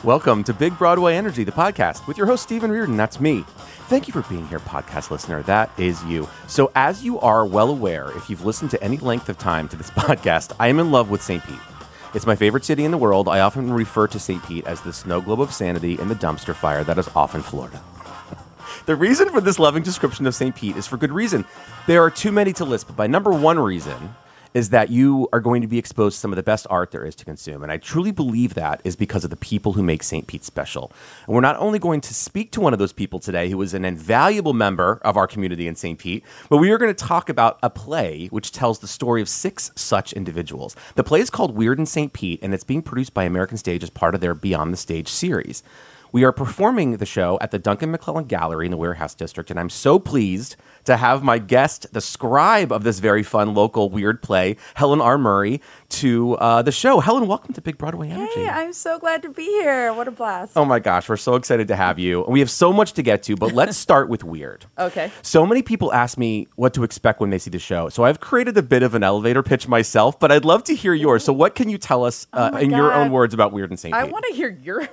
Welcome to Big Broadway Energy, the podcast, with your host, Stephen Reardon. That's me. Thank you for being here, podcast listener. That is you. So as you are well aware, if you've listened to any length of time to this podcast, I am in love with St. Pete. It's my favorite city in the world. I often refer to St. Pete as the snow globe of sanity and the dumpster fire that is often Florida. The reason for this loving description of St. Pete is for good reason. There are too many to list, but my number one reason is that you are going to be exposed to some of the best art there is to consume. And I truly believe that is because of the people who make St. Pete special. And we're not only going to speak to one of those people today who is an invaluable member of our community in St. Pete, but we are going to talk about a play which tells the story of 6 such individuals. The play is called Weird in St. Pete, and it's being produced by American Stage as part of their Beyond the Stage series. We are performing the show at the Duncan McClellan Gallery in the Warehouse District, and I'm so pleased to have my guest, the scribe of this very fun local weird play, Helen R. Murray, to the show. Helen, welcome to Big Broadway Energy. Hey, I'm so glad to be here. What a blast. Oh my gosh, we're so excited to have you. We have so much to get to, but let's start with weird. Okay. So many people ask me what to expect when they see the show. So I've created a bit of an elevator pitch myself, but I'd love to hear yours. So what can you tell us in your own words about Weird in St. Pete? I want to hear your...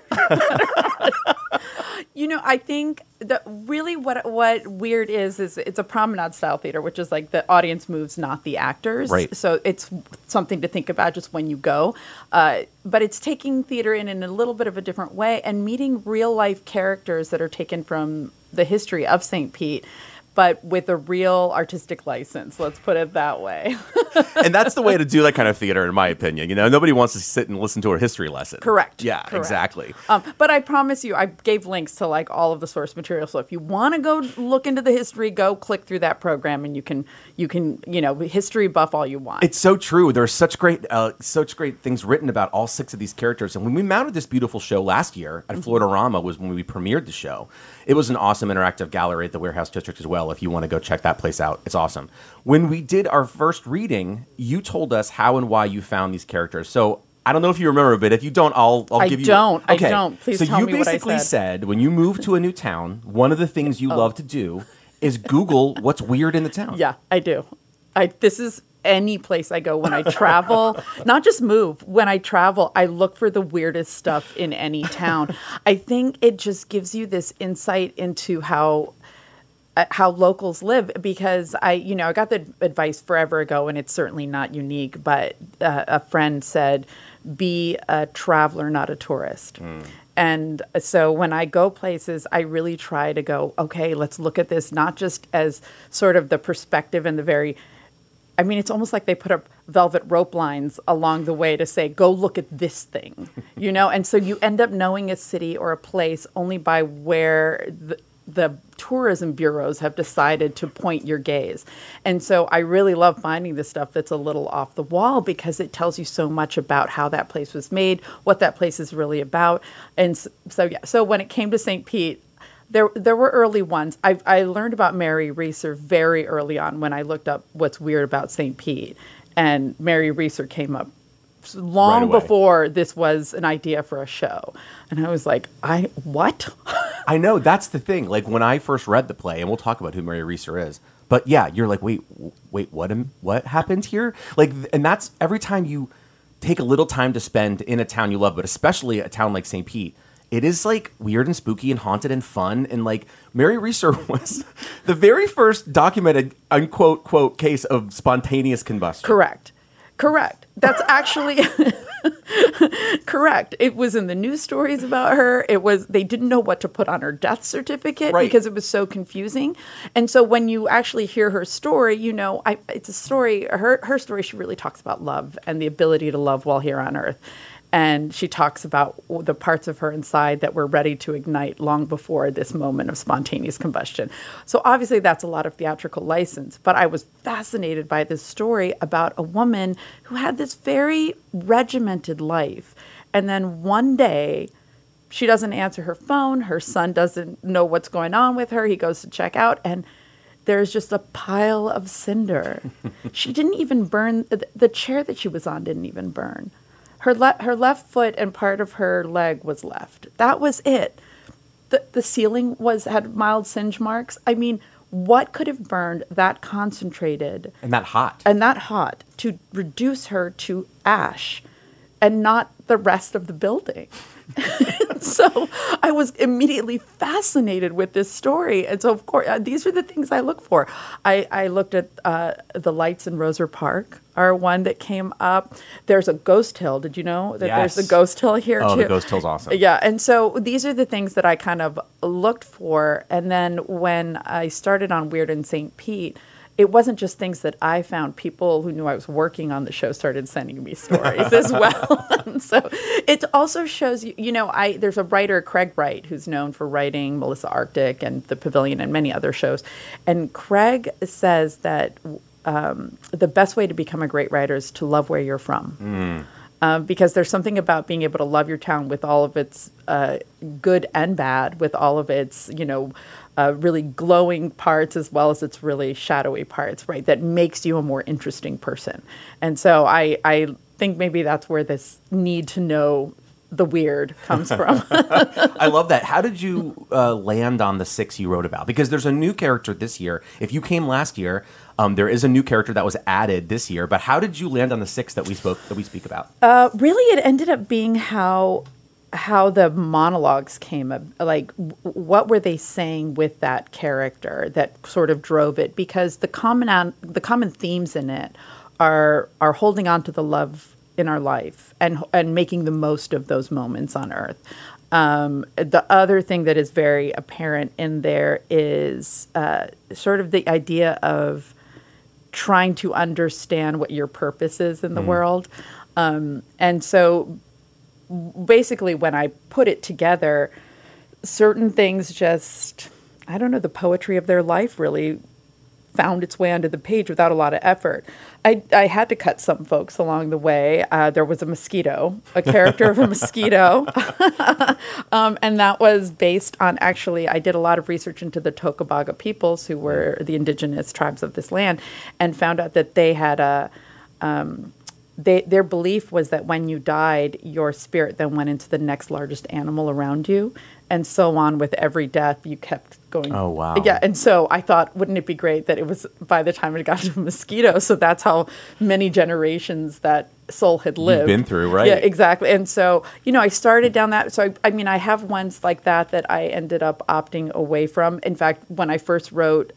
I think that really what Weird is it's a promenade style theater, which is like the audience moves, not the actors. Right. So it's something to think about just when you go. But it's taking theater in a little bit of a different way and meeting real life characters that are taken from the history of St. Pete, but with a real artistic license. Let's put it that way. And that's the way to do that kind of theater, in my opinion. You know, nobody wants to sit and listen to a history lesson. Correct. Yeah, Correct. Exactly. But I promise you, I gave links to like all of the source material. So if you want to go look into the history, go click through that program, and you can history buff all you want. It's so true. There are such great things written about all 6 of these characters. And when we mounted this beautiful show last year at Florida-Rama was when we premiered the show. It was an awesome interactive gallery at the Warehouse District as well. If you want to go check that place out, it's awesome. When we did our first reading, you told us how and why you found these characters. So I don't know if you remember, but if you don't, I'll give you... I Okay. don't. Please tell me what I said. So you basically said when you move to a new town, one of the things you love to do is Google what's weird in the town. Yeah, I do. This is any place I go when I travel, not just move. When I travel, I look for the weirdest stuff in any town. I think it just gives you this insight into how locals live, because I got the advice forever ago, and it's certainly not unique, but a friend said, be a traveler, not a tourist. And so when I go places, I really try to go, okay, let's look at this, not just as sort of the perspective and it's almost like they put up velvet rope lines along the way to say, go look at this thing, And so you end up knowing a city or a place only by where the tourism bureaus have decided to point your gaze. And so I really love finding the stuff that's a little off the wall, because it tells you so much about how that place was made, what that place is really about. And so when it came to St. Pete, there were early ones. I learned about Mary Reeser very early on when I looked up what's weird about St. Pete. And Mary Reeser came up long before this was an idea for a show. And I was like, what? I know, that's the thing. Like, when I first read the play, and we'll talk about who Mary Reeser is, but yeah, you're like, wait, what happened here? Like, and that's every time you take a little time to spend in a town you love, but especially a town like St. Pete, it is like weird and spooky and haunted and fun. And like, Mary Reeser was the very first documented, unquote, quote, case of spontaneous combustion. Correct. That's actually correct. It was in the news stories about her. They didn't know what to put on her death certificate because it was so confusing. And so when you actually hear her story, it's a story, her story, she really talks about love and the ability to love while here on earth. And she talks about the parts of her inside that were ready to ignite long before this moment of spontaneous combustion. So obviously that's a lot of theatrical license. But I was fascinated by this story about a woman who had this very regimented life. And then one day, she doesn't answer her phone. Her son doesn't know what's going on with her. He goes to check out, and there's just a pile of cinder. She didn't even burn. The chair that she was on didn't even burn. Her left foot and part of her leg was left. That was it. The ceiling had mild singe marks. I mean, what could have burned that concentrated and that hot to reduce her to ash, and not the rest of the building? So I was immediately fascinated with this story. And so, of course, these are the things I look for. I looked at the lights in Roser Park are one that came up. There's a ghost hill. Did you know that there's a ghost hill here, too? Oh, the ghost hill's awesome. Yeah. And so these are the things that I kind of looked for. And then when I started on Weird in St. Pete, it wasn't just things that I found. People who knew I was working on the show started sending me stories as well. So it also shows you know, there's a writer, Craig Wright, who's known for writing Melissa Arctic and The Pavilion and many other shows. And Craig says that the best way to become a great writer is to love where you're from. Because there's something about being able to love your town with all of its good and bad, with all of its, you know, really glowing parts as well as its really shadowy parts, right? That makes you a more interesting person. And so I think maybe that's where this need to know the weird comes from. I love that. How did you land on the 6 you wrote about? Because there's a new character this year. If you came last year, there is a new character that was added this year. But how did you land on the 6 that we speak about? Really, it ended up being how the monologues came up. Like, what were they saying with that character that sort of drove it? Because the common themes in it are holding on to the love in our life and making the most of those moments on Earth. The other thing that is very apparent in there is sort of the idea of trying to understand what your purpose is in the world. And so basically when I put it together, certain things just, I don't know, the poetry of their life really found its way onto the page without a lot of effort. I had to cut some folks along the way. There was a character of a mosquito. And that was based on, actually, I did a lot of research into the Tocobaga peoples, who were the indigenous tribes of this land, and found out that they had their belief was that when you died, your spirit then went into the next largest animal around you. And so on with every death, you kept going. Oh, wow. Yeah, and so I thought, wouldn't it be great that it was by the time it got to a mosquito, so that's how many generations that soul had lived. You've been through, right? Yeah, exactly. And so, you know, I started down that. So, I mean, I have ones like that I ended up opting away from. In fact, when I first wrote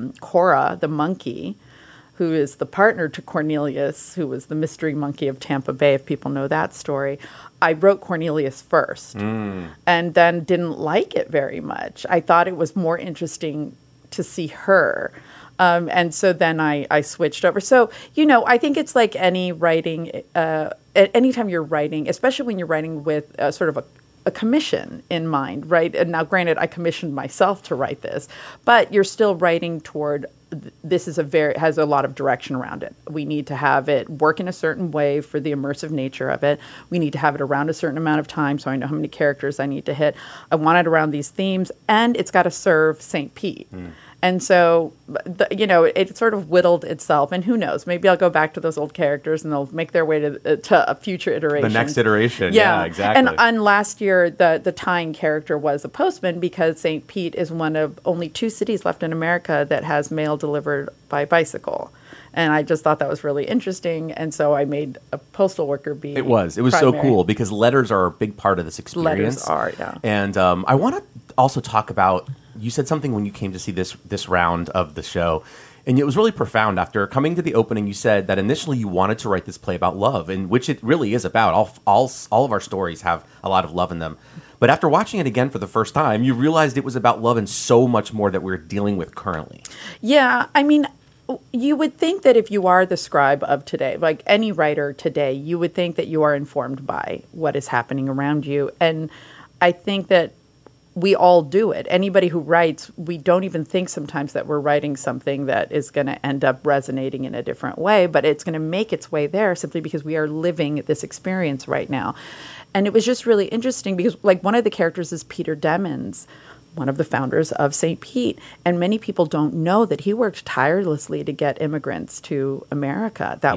Cora, the monkey, who is the partner to Cornelius, who was the mystery monkey of Tampa Bay, if people know that story, I wrote Cornelius first and then didn't like it very much. I thought it was more interesting to see her. And so then I switched over. So, you know, I think it's like any writing, anytime you're writing, especially when you're writing with sort of a commission in mind, right? And now, granted, I commissioned myself to write this, but you're still writing toward this is has a lot of direction around it. We need to have it work in a certain way for the immersive nature of it. We need to have it around a certain amount of time so I know how many characters I need to hit. I want it around these themes, and it's got to serve St. Pete. And so, you know, it sort of whittled itself. And who knows? Maybe I'll go back to those old characters and they'll make their way to a future iteration. The next iteration. Yeah, exactly. And last year, the tying character was a postman, because St. Pete is one of only 2 cities left in America that has mail delivered by bicycle. And I just thought that was really interesting. And so I made a postal worker be It was primary. So cool, because letters are a big part of this experience. Letters are, yeah. And I want to also talk about, you said something when you came to see this round of the show, and it was really profound. After coming to the opening, you said that initially you wanted to write this play about love, and which it really is about. All of our stories have a lot of love in them. But after watching it again for the first time, you realized it was about love and so much more that we're dealing with currently. Yeah, I mean, you would think that if you are the scribe of today, like any writer today, you would think that you are informed by what is happening around you. And I think that we all do it. Anybody who writes, we don't even think sometimes that we're writing something that is going to end up resonating in a different way, but it's going to make its way there simply because we are living this experience right now. And it was just really interesting because, like, one of the characters is Peter Demens, one of the founders of St. Pete. And many people don't know that he worked tirelessly to get immigrants to America. That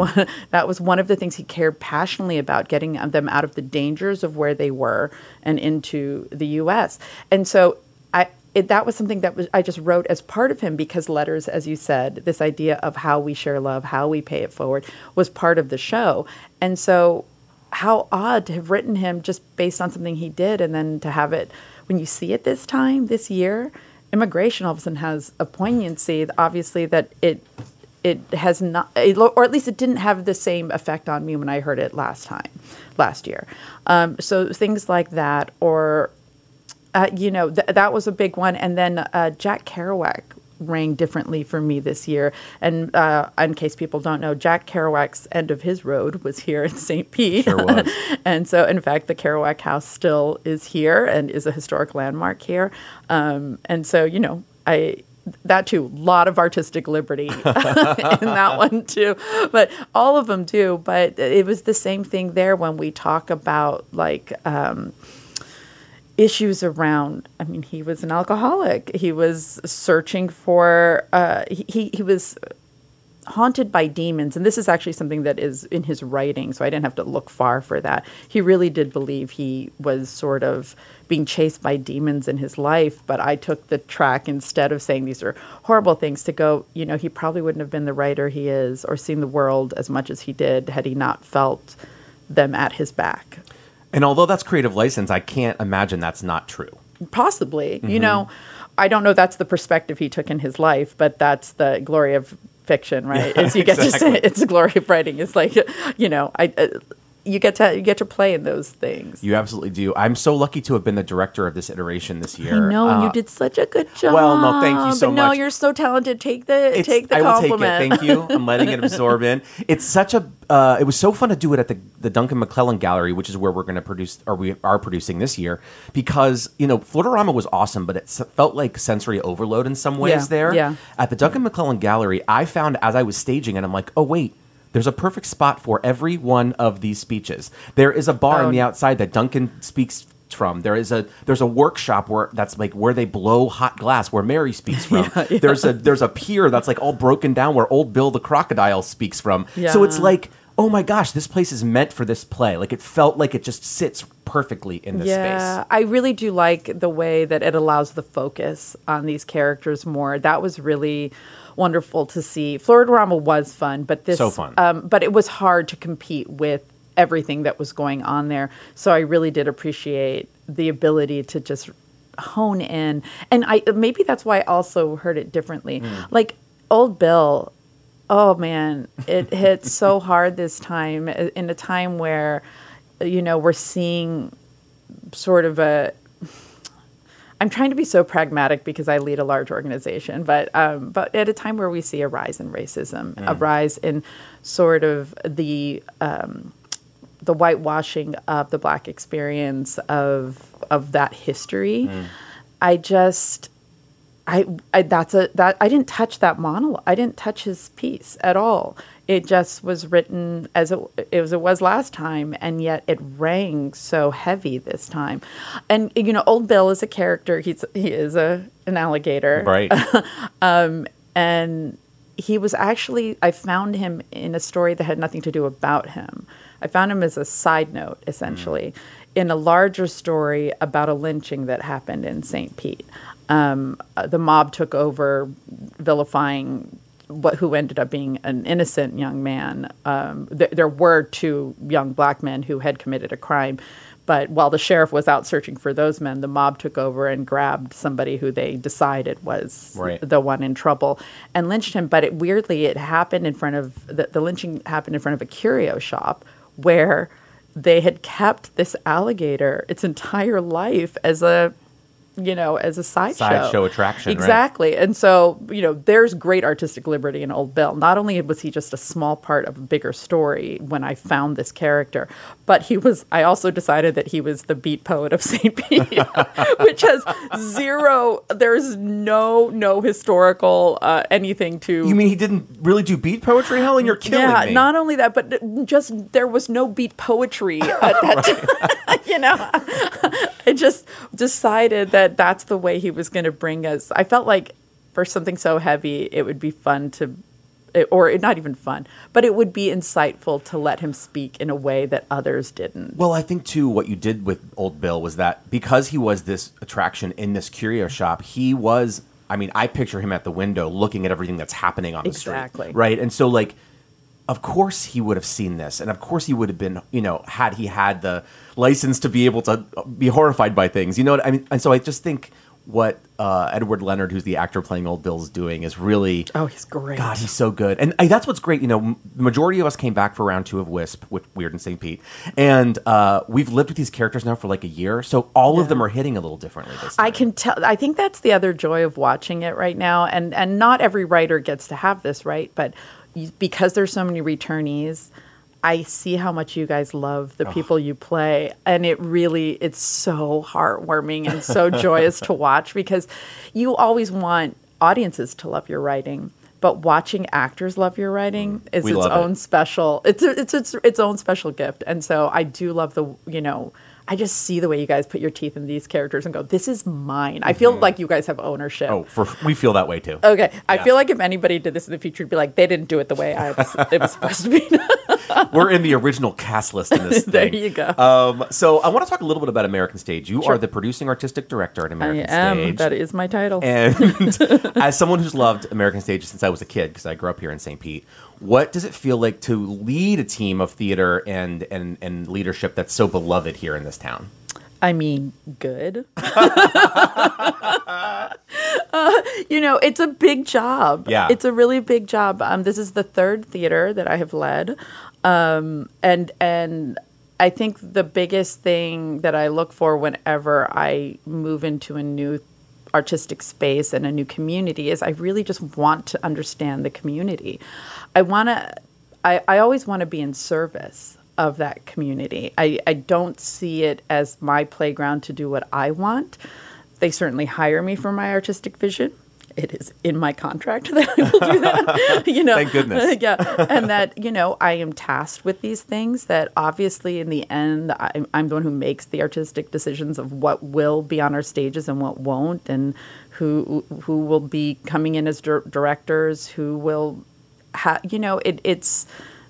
was one of the things he cared passionately about, getting them out of the dangers of where they were and into the U.S. And so that was something that I just wrote as part of him, because letters, as you said, this idea of how we share love, how we pay it forward, was part of the show. And so how odd to have written him just based on something he did, and then to have it when you see it this year, immigration all of a sudden has a poignancy. Obviously, that it has not, or at least it didn't have the same effect on me when I heard it last year. So things like that, or that was a big one. And then Jack Kerouac rang differently for me this year. And in case people don't know, Jack Kerouac's End of His Road was here in St. Pete. Sure was. And so, in fact, the Kerouac House still is here and is a historic landmark here. And so, that too, a lot of artistic liberty in that one too. But all of them do. But it was the same thing there when we talk about issues around, I mean, he was an alcoholic. He was searching for, he was haunted by demons. And this is actually something that is in his writing, so I didn't have to look far for that. He really did believe he was sort of being chased by demons in his life. But I took the track, instead of saying these are horrible things, to go, he probably wouldn't have been the writer he is or seen the world as much as he did had he not felt them at his back. And although that's creative license, I can't imagine that's not true. Possibly. I don't know that's the perspective he took in his life, but that's the glory of fiction, right? Is you get to say it's the glory of writing. It's like, you get to play in those things. You absolutely do. I'm so lucky to have been the director of this iteration this year. I know, and you did such a good job. Well, no, thank you so much. No, you're so talented. Take the compliment. I will take it. Thank you. I'm letting it absorb in. It's such a. It was so fun to do it at the Duncan McClellan Gallery, which is where we're going to produce, or we are producing this year, because Florida was awesome, but it felt like sensory overload in some ways there. Yeah. At the Duncan McClellan Gallery, I found as I was staging it, I'm like, oh wait. There's a perfect spot for every one of these speeches. There is a bar on the outside that Duncan speaks from. There's a workshop where they blow hot glass where Mary speaks from. Yeah. There's a pier that's like all broken down where old Bill the crocodile speaks from. Yeah. So it's like, oh my gosh, this place is meant for this play. Like it felt like it just sits perfectly in this space. Yeah, I really do like the way that it allows the focus on these characters more. That was really wonderful to see. Florida-Rama was fun, but so fun. But it was hard to compete with everything that was going on there. So I really did appreciate the ability to just hone in, and maybe that's why I also heard it differently. Like old Bill, oh man, it hit so hard this time, in a time where we're seeing sort of I'm trying to be so pragmatic because I lead a large organization, but at a time where we see a rise in racism, a rise in sort of the whitewashing of the Black experience of that history, I didn't touch that monologue. I didn't touch his piece at all. It just was written as it was last time, and yet it rang so heavy this time. And old Bill is a character. He is an alligator, right? And he was actually, I found him in a story that had nothing to do about him. I found him as a side note, essentially, in a larger story about a lynching that happened in St. Pete. The mob took over, vilifying who ended up being an innocent young man. There were two young Black men who had committed a crime, but while the sheriff was out searching for those men, the mob took over and grabbed somebody who they decided was the one in trouble and lynched him. But it happened in front of the lynching happened in front of a curio shop where they had kept this alligator its entire life as a sideshow attraction. Exactly. Right? And so, there's great artistic liberty in Old Bill. Not only was he just a small part of a bigger story when I found this character, but I also decided that he was the beat poet of St. Pete, which has there's no historical anything to... You mean he didn't really do beat poetry, Helen? You're killing me. Yeah, not only that, but just there was no beat poetry at that time. I just decided that that's the way he was going to bring us. I felt like for something so heavy, it would be fun or not even fun, but it would be insightful to let him speak in a way that others didn't. Well, I think, too, what you did with Old Bill was that because he was this attraction in this curio shop, I picture him at the window looking at everything that's happening on the street. Exactly. Right? And so, of course he would have seen this, and of course he would have been, had he had the license to be able to be horrified by things. You know what I mean? And so I just think what Edward Leonard, who's the actor playing Old Bill, is doing is really... Oh, he's great. God, he's so good. And that's what's great. The majority of us came back for round 2 of Wisp with Weird and St. Pete. And we've lived with these characters now for like a year. So all of them are hitting a little differently this time. I can tell. I think that's the other joy of watching it right now. And not every writer gets to have this, right? But because there's so many returnees, I see how much you guys love the people you play. And it's so heartwarming and so joyous to watch, because you always want audiences to love your writing. But watching actors love your writing is its own special. It's its own special gift. And so I do love I just see the way you guys put your teeth in these characters and go, this is mine. I feel like you guys have ownership. Oh, we feel that way too. Okay. I feel like if anybody did this in the future, it'd be like, they didn't do it the way it was supposed to be. We're in the original cast list in this thing. There you go. So I want to talk a little bit about American Stage. You are the producing artistic director at American Stage. That is my title. And as someone who's loved American Stage since I was a kid, because I grew up here in St. Pete, what does it feel like to lead a team of theater and leadership that's so beloved here in this town? I mean, good. It's a big job. Yeah. It's a really big job. This is the 3rd theater that I have led. And I think the biggest thing that I look for whenever I move into a new artistic space and a new community is I really just want to understand the community. I always want to be in service of that community. I don't see it as my playground to do what I want. They certainly hire me for my artistic vision. It is in my contract that I will do that. Thank goodness. Yeah, and that I am tasked with these things. That obviously, in the end, I'm the one who makes the artistic decisions of what will be on our stages and what won't, and who will be coming in as directors, who will it's.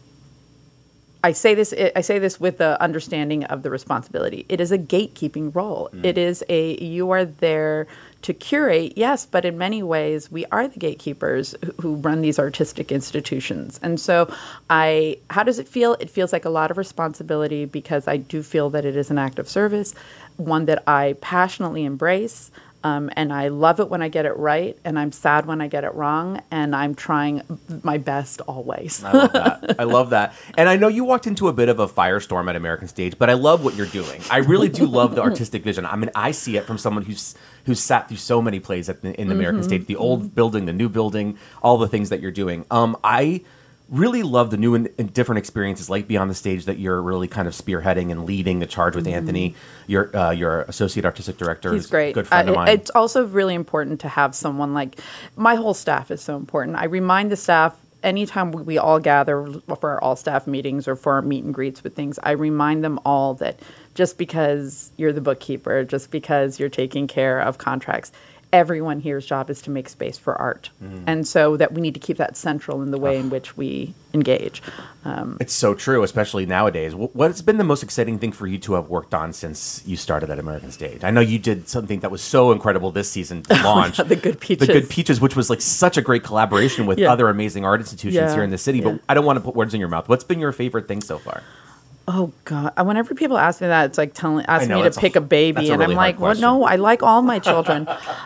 I say this with the understanding of the responsibility. It is a gatekeeping role. It is you are there to curate, yes, but in many ways we are the gatekeepers who run these artistic institutions. And so how does it feel? It feels like a lot of responsibility, because I do feel that it is an act of service, one that I passionately embrace. And I love it when I get it right, and I'm sad when I get it wrong, and I'm trying my best always. I love that. I love that. And I know you walked into a bit of a firestorm at American Stage, but I love what you're doing. I really do love the artistic vision. I mean, I see it from someone who's sat through so many plays in American Stage, the old building, the new building, all the things that you're doing. I really love the new and different experiences like Beyond the Stage that you're really kind of spearheading and leading the charge with Anthony, your associate artistic director. He's great. Good friend of mine. It's also really important to have someone like, my whole staff is so important. I remind the staff anytime we all gather for our all staff meetings or for our meet and greets with things, I remind them all that just because you're the bookkeeper, just because you're taking care of contracts, everyone here's job is to make space for art. And so that we need to keep that central in the way in which we engage. It's so true, especially nowadays. What's been the most exciting thing for you to have worked on since you started at American Stage? I know you did something that was so incredible this season to launch. The Good Peaches. The Good Peaches, which was like such a great collaboration with other amazing art institutions here in the city. But I don't want to put words in your mouth. What's been your favorite thing so far? Oh God! Whenever people ask me that, it's like asking me to pick a baby, and really I'm like, "Well, no, I like all my children."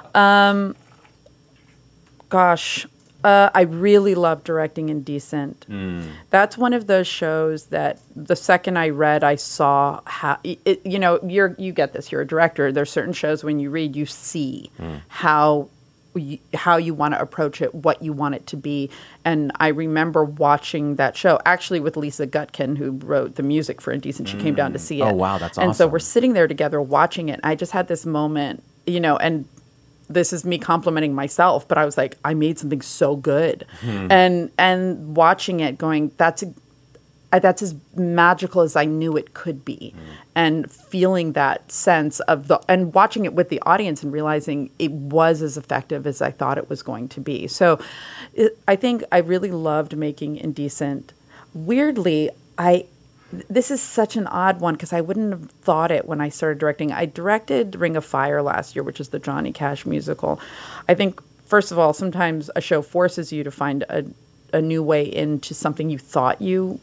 I really love directing Indecent. That's one of those shows that the second I read, I saw how you get this. You're a director. There's certain shows when you read, you see how you want to approach it, what you want it to be. And I remember watching that show, actually with Lisa Gutkin, who wrote the music for Indecent. She came down to see it. Oh, wow, that's awesome. And so we're sitting there together watching it. And I just had this moment, and this is me complimenting myself, but I was like, I made something so good. And watching it going, that's as magical as I knew it could be. And feeling that sense of and watching it with the audience and realizing it was as effective as I thought it was going to be. So I think I really loved making Indecent. Weirdly, this is such an odd one because I wouldn't have thought it when I started directing. I directed Ring of Fire last year, which is the Johnny Cash musical. I think, first of all, sometimes a show forces you to find a a new way into something you thought you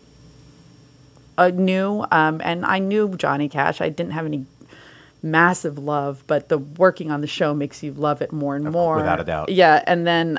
knew. And I knew Johnny Cash. I didn't have any massive love, but the working on the show makes you love it more and more. Without a doubt. Yeah, and then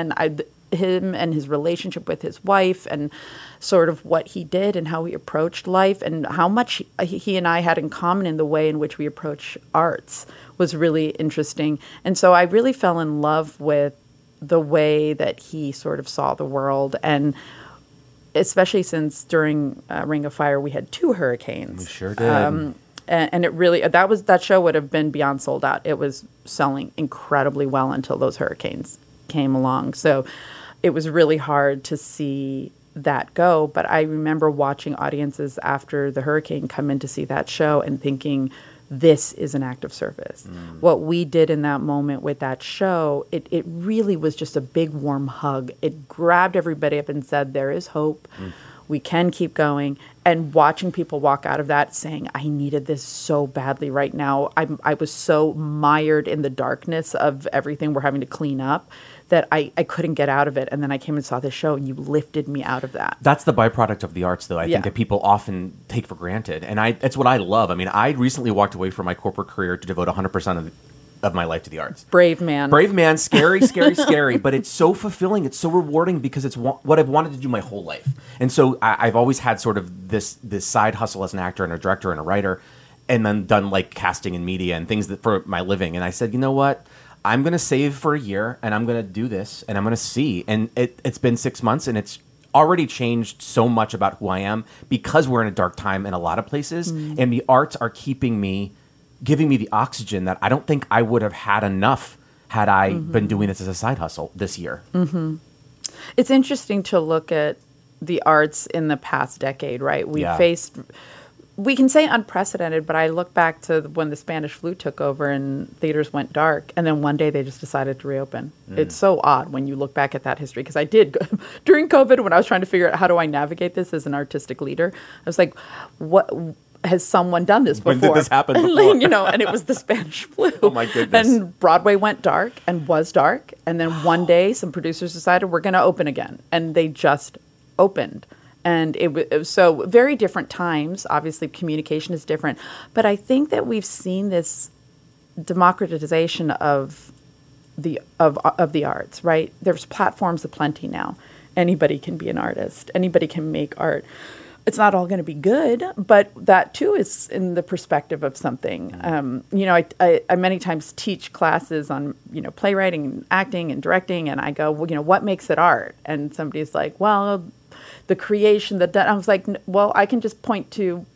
him and his relationship with his wife and sort of what he did and how he approached life and how much he and I had in common in the way in which we approach arts was really interesting. And so I really fell in love with the way that he sort of saw the world, and especially since during Ring of Fire we had 2 hurricanes. We sure did. And it really, that show would have been beyond sold out. It was selling incredibly well until those hurricanes came along. So it was really hard to see that go. But I remember watching audiences after the hurricane come in to see that show and thinking, this is an act of service. What we did in that moment with that show, it really was just a big warm hug. It grabbed everybody up and said, there is hope. We can keep going. And watching people walk out of that saying, I needed this so badly right now. I was so mired in the darkness of everything we're having to clean up that I couldn't get out of it. And then I came and saw this show and you lifted me out of that. That's the byproduct of the arts, though. I think that people often take for granted. And it's what I love. I mean, I recently walked away from my corporate career to devote 100% of my life to the arts. Brave man. Brave man. Scary, scary, scary. But it's so fulfilling. It's so rewarding because it's what I've wanted to do my whole life. And so I've always had sort of this side hustle as an actor and a director and a writer, and then done like casting and media and things for my living. And I said, you know what? I'm going to save for a year and I'm going to do this and I'm going to see. And it's been 6 months and it's already changed so much about who I am because we're in a dark time in a lot of places. And the arts are giving me the oxygen that I don't think I would have had enough had I been doing this as a side hustle this year. It's interesting to look at the arts in the past decade, right? We can say unprecedented, but I look back to when the Spanish flu took over and theaters went dark, and then one day they just decided to reopen. It's so odd when you look back at that history, because I did, during COVID, when I was trying to figure out how do I navigate this as an artistic leader, I was like, what... Has someone done this before? When did this happen before? And it was the Spanish flu. Oh, my goodness. And Broadway went dark and was dark. And then one day, some producers decided we're going to open again. And they just opened. And it was so very different times. Obviously, communication is different. But I think that we've seen this democratization of the arts, right? There's platforms aplenty now. Anybody can be an artist. Anybody can make art. It's not all going to be good, but that too is in the perspective of something. I many times teach classes on, playwriting and acting and directing, and I go, well, what makes it art? And somebody's like, well, the creation, I was like, well, I can point to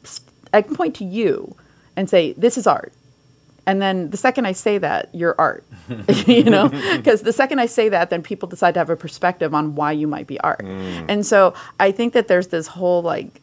you and say, this is art. And then the second I say that, you're art, because the second I say that, then people decide to have a perspective on why you might be art. And so I think that there's this whole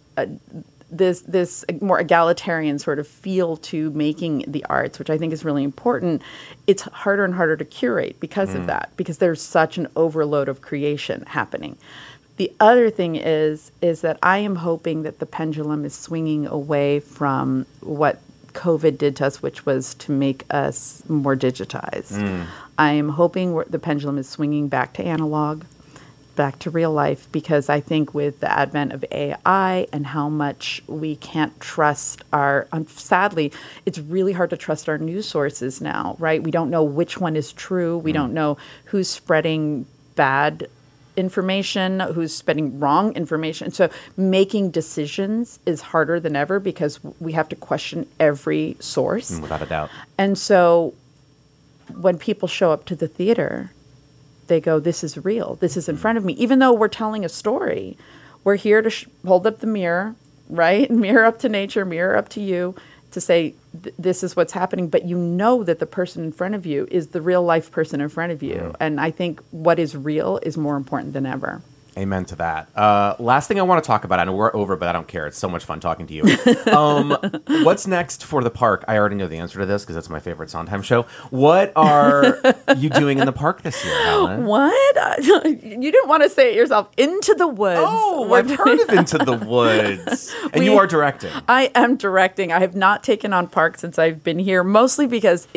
this more egalitarian sort of feel to making the arts, which I think is really important. It's harder and harder to curate because of that, because there's such an overload of creation happening. The other thing is that I am hoping that the pendulum is swinging away from what COVID did to us, which was to make us more digitized. I am hoping the pendulum is swinging back to analog, back to real life, because I think with the advent of AI and how much we can't trust sadly, it's really hard to trust our news sources now, right? We don't know which one is true. We don't know who's spreading bad information, who's spreading wrong information. So making decisions is harder than ever because we have to question every source. Without a doubt. And so when people show up to the theater, they go, this is real. This is in front of me. Even though we're telling a story, we're here to hold up the mirror, right? Mirror up to nature, mirror up to you, to say, this is what's happening. But you know that the person in front of you is the real life person in front of you. And I think what is real is more important than ever. Amen to that. Last thing I want to talk about, I know we're over, but I don't care. It's so much fun talking to you. What's next for the park? I already know the answer to this because it's my favorite Sondheim show. What are you doing in the park this year, Helen? What? You didn't want to say it yourself. Into the Woods. Oh, I've heard of Into the Woods. And you are directing. I am directing. I have not taken on park since I've been here, mostly because it's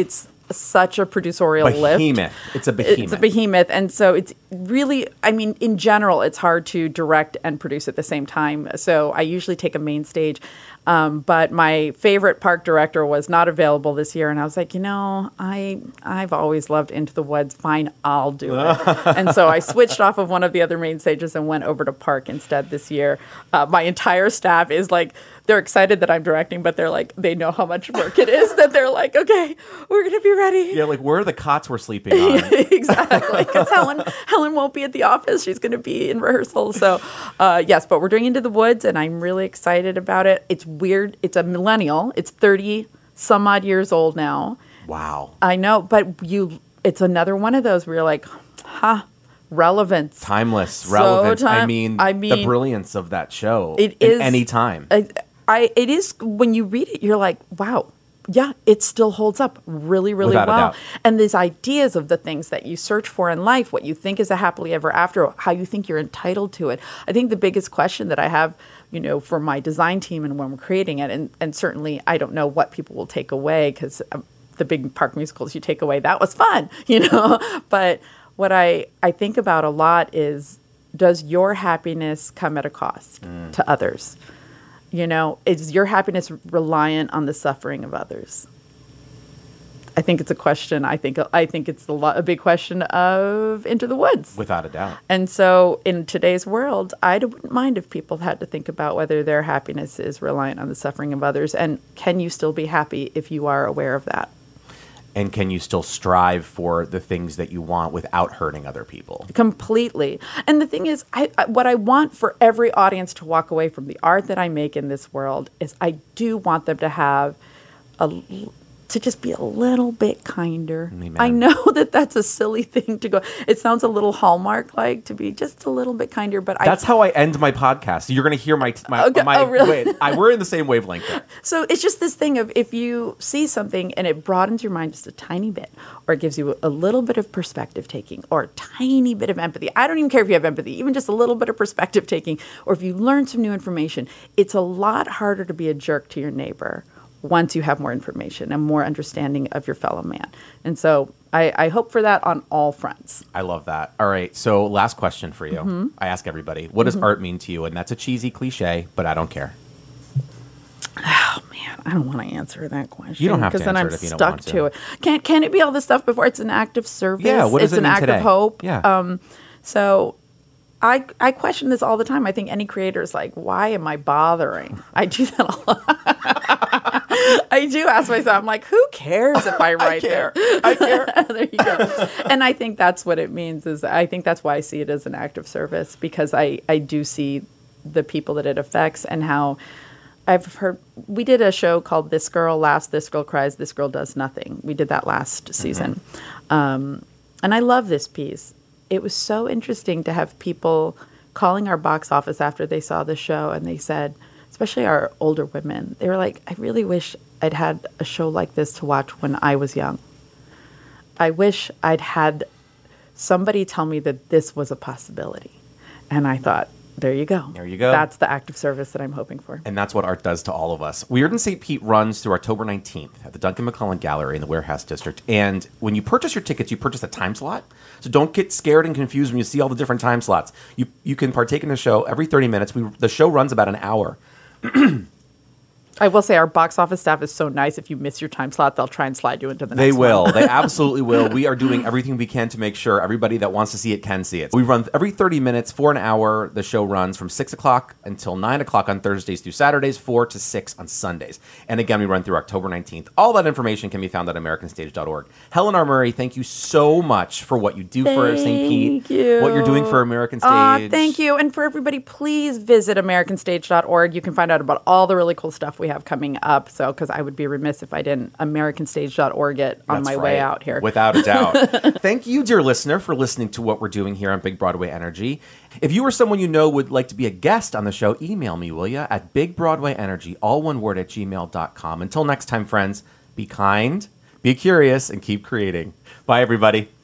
such a producerial lift. Behemoth. It's a behemoth. It's a behemoth. And so it's really, I mean, in general, it's hard to direct and produce at the same time. So I usually take a main stage. But my favorite park director was not available this year. And I was like, I've always loved Into the Woods. Fine, I'll do it. And so I switched off of one of the other main stages and went over to park instead this year. My entire staff is like, they're excited that I'm directing, but they're like, they know how much work it is that they're like, okay, we're going to be ready. Yeah, like where are the cots we're sleeping on? Exactly, because Helen won't be at the office. She's going to be in rehearsal. So, yes, but we're doing Into the Woods, and I'm really excited about it. It's weird. It's a millennial. It's 30 some odd years old now. Wow. I know, but it's another one of those where you're like, relevance. Timeless, relevant. I mean, the brilliance of that show. It is any time. It is, when you read it, you're like, wow, yeah, it still holds up really, really Without a well. doubt. And these ideas of the things that you search for in life, what you think is a happily ever after, how you think you're entitled to it. I think the biggest question that I have, for my design team and when we're creating it, and certainly I don't know what people will take away, because the big park musicals you take away, that was fun, But what I think about a lot is, does your happiness come at a cost to others? Is your happiness reliant on the suffering of others? I think it's a question. I think it's a big question of Into the Woods. Without a doubt. And so in today's world, I wouldn't mind if people had to think about whether their happiness is reliant on the suffering of others. And can you still be happy if you are aware of that? And can you still strive for the things that you want without hurting other people? Completely. And the thing is, what I want for every audience to walk away from the art that I make in this world is I do want them to have to just be a little bit kinder. Amen. I know that that's a silly thing to go. It sounds a little Hallmark-like to be just a little bit kinder, but that's how I end my podcast. So you're going to hear my okay. Oh, really? We're in the same wavelength there. So it's just this thing of, if you see something and it broadens your mind just a tiny bit, or it gives you a little bit of perspective taking, or a tiny bit of empathy. I don't even care if you have empathy, even just a little bit of perspective taking, or if you learn some new information. It's a lot harder to be a jerk to your neighbor once you have more information and more understanding of your fellow man. And so I hope for that on all fronts. I love that. All right. So last question for you. Mm-hmm. I ask everybody, what does art mean to you? And that's a cheesy cliche, but I don't care. Oh, man, I don't want to answer that question. You don't have to answer answer it if you don't stuck want to. to it. Can it be all this stuff before it's an act of service? Yeah, what does it's it mean an act today? of hope. Yeah. So I question this all the time. I think any creator is like, why am I bothering? I do that a lot. I do ask myself, I'm like, who cares if I write there? I care. There you go. And I think that's what it means. I think that's why I see it as an act of service, because I do see the people that it affects, and how I've heard, we did a show called This Girl Laughs, This Girl Cries, This Girl Does Nothing. We did that last season. And I love this piece. It was so interesting to have people calling our box office after they saw the show, and they said, especially our older women, they were like, I really wish I'd had a show like this to watch when I was young. I wish I'd had somebody tell me that this was a possibility. And I thought, there you go. There you go. That's the act of service that I'm hoping for. And that's what art does to all of us. Weird in St. Pete runs through October 19th at the Duncan McClellan Gallery in the Warehouse District. And when you purchase your tickets, you purchase a time slot. So don't get scared and confused when you see all the different time slots. You can partake in the show every 30 minutes. The show runs about an hour. I will say our box office staff is so nice. If you miss your time slot, they'll try and slide you into the next They will. one. They absolutely will. We are doing everything we can to make sure everybody that wants to see it can see it. We run every 30 minutes for an hour. The show runs from 6 o'clock until 9 o'clock on Thursdays through Saturdays, 4 to 6 on Sundays. And again, we run through October 19th. All that information can be found at americanstage.org. Helen R. Murray, thank you so much for what you do for St. Pete, Thank you. what you're doing for American Stage. Thank you. And for everybody, please visit americanstage.org. You can find out about all the really cool stuff we have coming up. So, because I would be remiss if I didn't americanstage.org it on my way out here. Without a doubt. Thank you, dear listener, for listening to what we're doing here on Big Broadway Energy. If you or someone you know would like to be a guest on the show, email me, will you, at bigbroadwayenergy, all one word, at gmail.com. Until next time, friends, be kind, be curious, and keep creating. Bye, everybody.